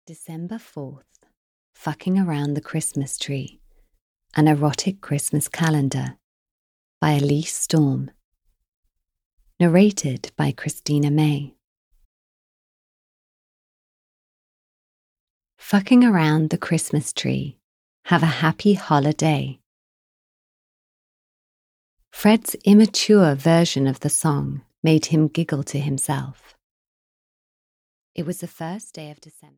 December 4th, Fucking Around the Christmas Tree, An Erotic Christmas Calendar by Elise Storm. Narrated by Christina May. Fucking around the Christmas tree, have a happy holiday. Fred's immature version of the song made him giggle to himself. It was the first day of December.